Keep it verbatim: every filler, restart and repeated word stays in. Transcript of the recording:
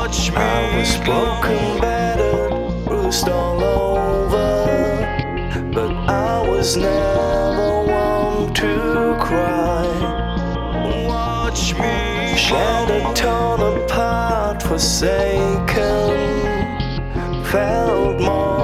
watch me. I was broken, battered, bruised all over, but I was never one to cry. Watch me. Shattered, torn apart, forsaken, felt more